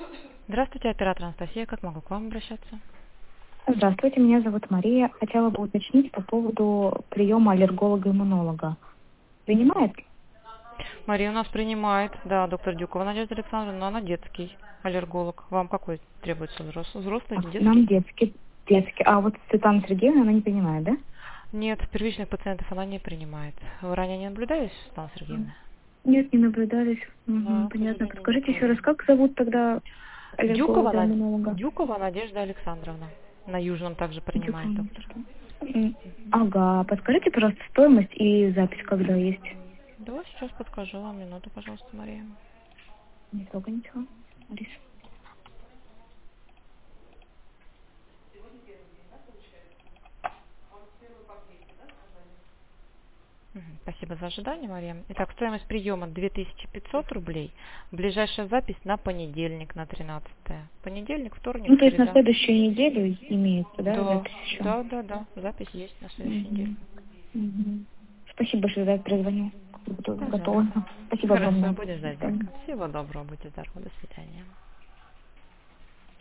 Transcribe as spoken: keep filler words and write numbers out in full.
Здравствуйте, оператор Анастасия. Как могу к вам обращаться? Здравствуйте, меня зовут Мария. Хотела бы уточнить по поводу приема аллерголога-иммунолога. Принимает? Мария у нас принимает, да, доктор Дюкова Надежда Александровна, но она детский аллерголог. Вам какой требуется? Взрослый, взрослый или Нам детский? детский. Детский. А вот Светлана Сергеевна, она не принимает, да? Нет, первичных пациентов она не принимает. Вы ранее не наблюдались, Светлана Сергеевна? Нет, не наблюдались. Угу, Да, к понятно. сожалению, не Подскажите еще раз, было. как зовут тогда Дюкова, Над- аллерголога-иммунолога? Дюкова Надежда Александровна. На Южном также принимает Дюкова. доктор. М, Ага, подскажите, пожалуйста, стоимость и запись, когда есть. Да, сейчас подскажу вам. Минуту, пожалуйста, Мария. Не трогай ничего. Ларис. Мгм. Спасибо за ожидание, Мария. Итак, стоимость приема две тысячи пятьсот рублей. Ближайшая запись на понедельник, на тринадцатое. Понедельник, вторник, Ну, то есть на среда. следующую неделю имеется, да, Да, запись еще? да, да, да. Запись есть на следующей неделе. Мгм. Мгм. Спасибо большое, за перезвоню. Буду готова. Пожалуйста. Спасибо Хорошо, огромное. будем До ждать свидания. звонка. Всего доброго, будьте здоровы, до свидания.